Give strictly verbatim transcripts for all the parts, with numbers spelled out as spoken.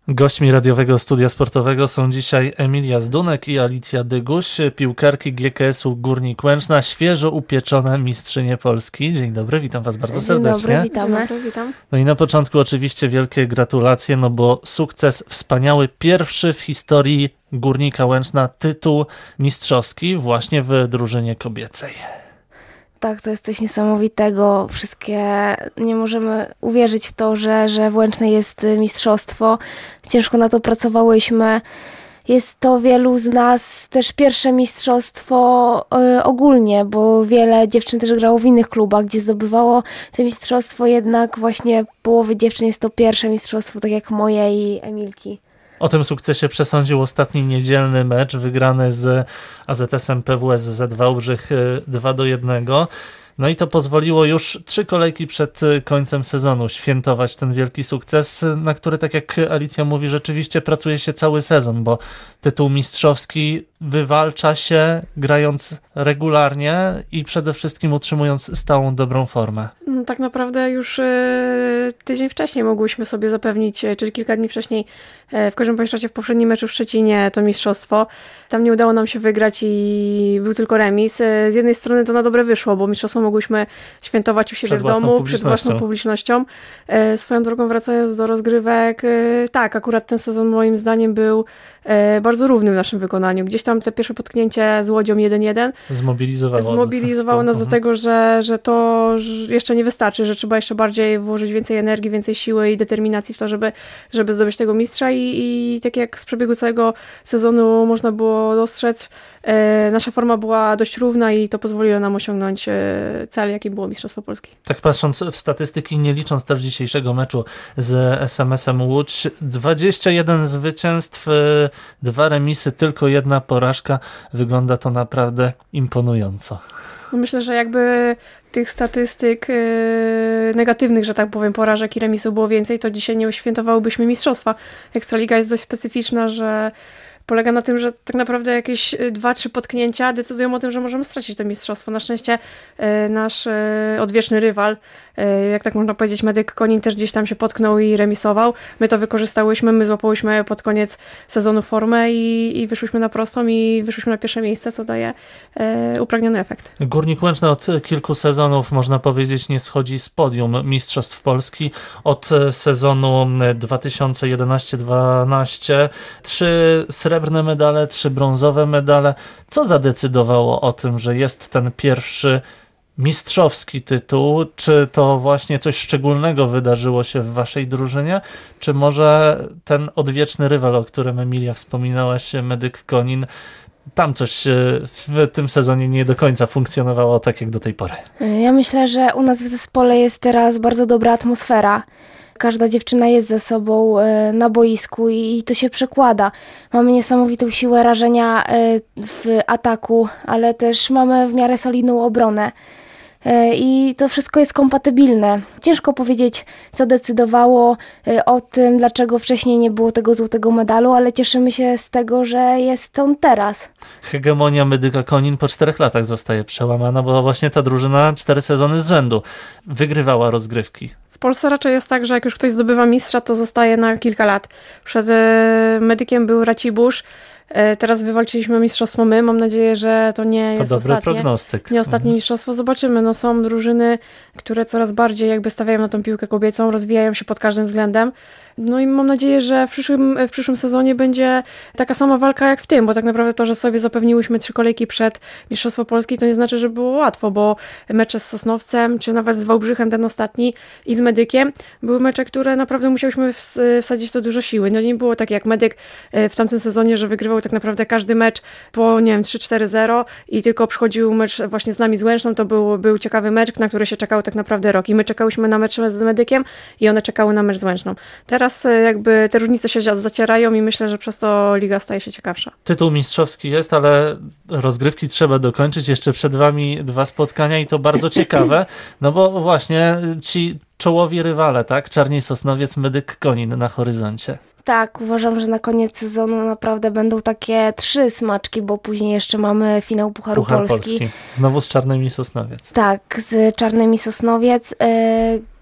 Gośćmi radiowego studia sportowego są dzisiaj Emilia Zdunek i Alicja Dyguś, piłkarki G K S-u Górnik Łęczna, świeżo upieczone mistrzynie Polski. Dzień dobry, witam was bardzo serdecznie. Dzień dobry, witamy. Dzień dobry, witam. No i na początku oczywiście wielkie gratulacje, no bo sukces wspaniały, pierwszy w historii Górnika Łęczna tytuł mistrzowski właśnie w drużynie kobiecej. Tak, to jest coś niesamowitego. Wszystkie, nie możemy uwierzyć w to, że, że w Łęcznej jest mistrzostwo. Ciężko na to pracowałyśmy. Jest to wielu z nas też pierwsze mistrzostwo y, ogólnie, bo wiele dziewczyn też grało w innych klubach, gdzie zdobywało to mistrzostwo, jednak właśnie połowy dziewczyn jest to pierwsze mistrzostwo, tak jak moje i Emilki. O tym sukcesie przesądził ostatni niedzielny mecz wygrany z A Z S-em P W S Z Wałbrzych dwa do jednego. No i to pozwoliło już trzy kolejki przed końcem sezonu świętować ten wielki sukces, na który, tak jak Alicja mówi, rzeczywiście pracuje się cały sezon, bo tytuł mistrzowski wywalcza się grając regularnie i przede wszystkim utrzymując stałą, dobrą formę. No, tak naprawdę już y, tydzień wcześniej mogłyśmy sobie zapewnić, czy kilka dni wcześniej, y, w każdym razie w poprzednim meczu w Szczecinie to mistrzostwo. Tam nie udało nam się wygrać i był tylko remis. Y, z jednej strony to na dobre wyszło, bo mistrzostwo mogłyśmy świętować u siebie przed w domu, własną przed własną publicznością. Y, swoją drogą wracając do rozgrywek, y, tak, akurat ten sezon moim zdaniem był y, bardzo równy w naszym wykonaniu. Gdzieś tam te pierwsze potknięcie z Łodzią jeden jeden zmobilizowało, zmobilizowało nas do tego, że, że to jeszcze nie wystarczy, że trzeba jeszcze bardziej włożyć więcej energii, więcej siły i determinacji w to, żeby, żeby zdobyć tego mistrza i, i tak jak z przebiegu całego sezonu można było dostrzec, e, nasza forma była dość równa i to pozwoliło nam osiągnąć e, cel, jakim było Mistrzostwo Polski. Tak patrząc w statystyki, nie licząc też dzisiejszego meczu z S M S-em Łódź, dwadzieścia jeden zwycięstw, dwa remisy, tylko jedna porażka. Wygląda to naprawdę imponująco. Myślę, że jakby tych statystyk yy, negatywnych, że tak powiem, porażek i remisów było więcej, to dzisiaj nie uświętowałybyśmy mistrzostwa. Ekstraliga jest dość specyficzna, że polega na tym, że tak naprawdę jakieś dwa, trzy potknięcia decydują o tym, że możemy stracić to mistrzostwo. Na szczęście e, nasz e, odwieczny rywal, e, jak tak można powiedzieć, Medyk Konin też gdzieś tam się potknął i remisował. My to wykorzystałyśmy, my złapałyśmy pod koniec sezonu formę i, i wyszłyśmy na prostą i wyszłyśmy na pierwsze miejsce, co daje e, upragniony efekt. Górnik Łęczna od kilku sezonów, można powiedzieć, nie schodzi z podium Mistrzostw Polski. Od sezonu dwa tysiące jedenaście dwanaście trzy srebrne Srebrne medale, trzy brązowe medale. Co zadecydowało o tym, że jest ten pierwszy mistrzowski tytuł? Czy to właśnie coś szczególnego wydarzyło się w waszej drużynie? Czy może ten odwieczny rywal, o którym Emilia wspominałaś, Medyk Konin, tam coś w tym sezonie nie do końca funkcjonowało tak jak do tej pory? Ja myślę, że u nas w zespole jest teraz bardzo dobra atmosfera. Każda dziewczyna jest ze sobą na boisku i to się przekłada. Mamy niesamowitą siłę rażenia w ataku, ale też mamy w miarę solidną obronę. I to wszystko jest kompatybilne. Ciężko powiedzieć, co decydowało o tym, dlaczego wcześniej nie było tego złotego medalu, ale cieszymy się z tego, że jest on teraz. Hegemonia Medyka Konin po czterech latach zostaje przełamana, bo właśnie ta drużyna cztery sezony z rzędu wygrywała rozgrywki. W Polsce raczej jest tak, że jak już ktoś zdobywa mistrza, to zostaje na kilka lat. Przed Medykiem był Racibusz, teraz wywalczyliśmy mistrzostwo my. Mam nadzieję, że to nie to jest dobry ostatnie, prognostyk. nie ostatnie mhm. mistrzostwo. Zobaczymy. No, są drużyny, które coraz bardziej jakby stawiają na tą piłkę kobiecą, rozwijają się pod każdym względem. No i mam nadzieję, że w przyszłym, w przyszłym sezonie będzie taka sama walka jak w tym, bo tak naprawdę to, że sobie zapewniłyśmy trzy kolejki przed Mistrzostwo Polski, to nie znaczy, że było łatwo, bo mecze z Sosnowcem, czy nawet z Wałbrzychem, ten ostatni, i z Medykiem, były mecze, które naprawdę musiałyśmy wsadzić w to dużo siły. No nie było tak jak Medyk w tamtym sezonie, że wygrywał tak naprawdę każdy mecz po, nie wiem, trzy cztery zero i tylko przychodził mecz właśnie z nami z Łęczną, to był, był ciekawy mecz, na który się czekało tak naprawdę rok. I my czekałyśmy na mecz z Medykiem i one czekały na mecz z Łęczną. Teraz jakby te różnice się zacierają i myślę, że przez to liga staje się ciekawsza. Tytuł mistrzowski jest, ale rozgrywki trzeba dokończyć. Jeszcze przed wami dwa spotkania i to bardzo ciekawe, no bo właśnie ci czołowi rywale, tak? Czarni Sosnowiec, Medyk Konin na horyzoncie. Tak, uważam, że na koniec sezonu naprawdę będą takie trzy smaczki, bo później jeszcze mamy finał Pucharu Puchar Polski. Polski. Znowu z Czarnymi Sosnowiec. Tak, z Czarnymi Sosnowiec.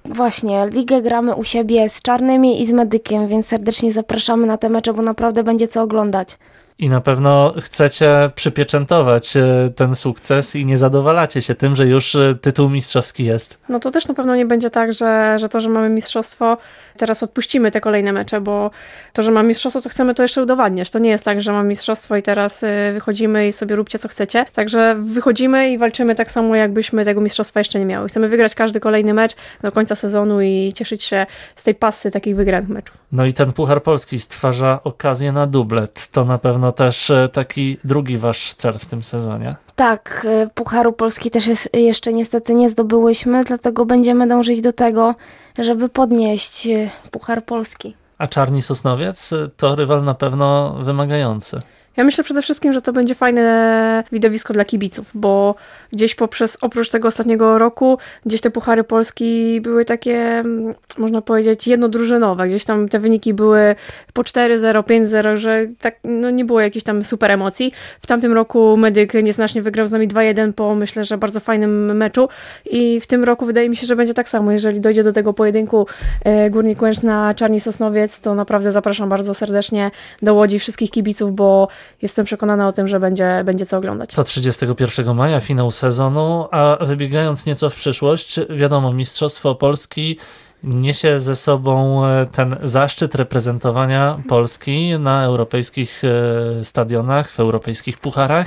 właśnie, ligę gramy u siebie z Czarnymi i z Medykiem, więc serdecznie zapraszamy na te mecze, bo naprawdę będzie co oglądać. I na pewno chcecie przypieczętować ten sukces i nie zadowalacie się tym, że już tytuł mistrzowski jest. No to też na pewno nie będzie tak, że, że to, że mamy mistrzostwo, teraz odpuścimy te kolejne mecze, bo to, że mamy mistrzostwo, to chcemy to jeszcze udowadniać. To nie jest tak, że mamy mistrzostwo i teraz wychodzimy i sobie róbcie co chcecie. Także wychodzimy i walczymy tak samo, jakbyśmy tego mistrzostwa jeszcze nie miały. Chcemy wygrać każdy kolejny mecz do końca sezonu i cieszyć się z tej pasy takich wygranych meczów. No i ten Puchar Polski stwarza okazję na dublet. To na pewno też taki drugi wasz cel w tym sezonie. Tak, Pucharu Polski też jest, jeszcze niestety nie zdobyłyśmy, dlatego będziemy dążyć do tego, żeby podnieść Puchar Polski. A Czarni Sosnowiec to rywal na pewno wymagający. Ja myślę przede wszystkim, że to będzie fajne widowisko dla kibiców, bo gdzieś poprzez, oprócz tego ostatniego roku, gdzieś te Puchary Polski były takie, można powiedzieć, jednodrużynowe. Gdzieś tam te wyniki były po cztery zero, pięć zero, że tak, no nie było jakichś tam super emocji. W tamtym roku Medyk nieznacznie wygrał z nami dwa jeden po, myślę, że bardzo fajnym meczu i w tym roku wydaje mi się, że będzie tak samo. Jeżeli dojdzie do tego pojedynku Górnik Łęczna, Czarni Sosnowiec, to naprawdę zapraszam bardzo serdecznie do Łodzi wszystkich kibiców, bo jestem przekonana o tym, że będzie, będzie co oglądać. To trzydziestego pierwszego maja, finał sezonu, a wybiegając nieco w przyszłość, wiadomo, Mistrzostwo Polski niesie ze sobą ten zaszczyt reprezentowania Polski na europejskich stadionach, w europejskich pucharach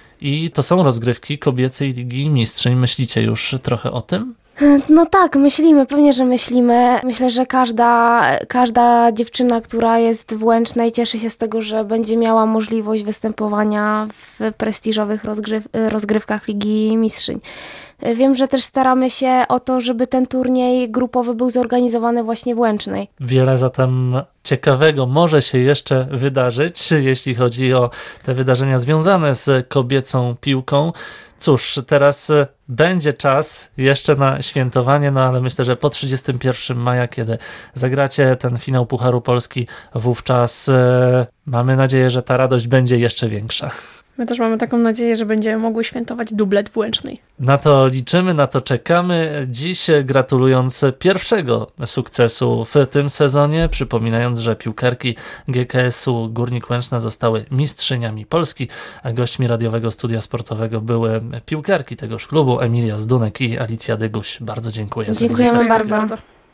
i to są rozgrywki kobiecej Ligi Mistrzyń. Myślicie już trochę o tym? No tak, myślimy, pewnie, że myślimy. Myślę, że każda, każda dziewczyna, która jest w Łęcznej, cieszy się z tego, że będzie miała możliwość występowania w prestiżowych rozgryw- rozgrywkach Ligi Mistrzyń. Wiem, że też staramy się o to, żeby ten turniej grupowy był zorganizowany właśnie w Łęcznej. Wiele zatem ciekawego może się jeszcze wydarzyć, jeśli chodzi o te wydarzenia związane z kobiecą piłką. Cóż, teraz będzie czas jeszcze na świętowanie, no ale myślę, że po trzydziestego pierwszego maja, kiedy zagracie ten finał Pucharu Polski, wówczas e, mamy nadzieję, że ta radość będzie jeszcze większa. My też mamy taką nadzieję, że będziemy mogły świętować dublet w Łęcznej. Na to liczymy, na to czekamy. Dziś gratulując pierwszego sukcesu w tym sezonie, przypominając, że piłkarki G K S-u Górnik Łęczna zostały mistrzyniami Polski, a gośćmi radiowego studia sportowego były piłkarki tegoż klubu Emilia Zdunek i Alicja Dyguś. Bardzo dziękuję. Dziękujemy bardzo. bardzo.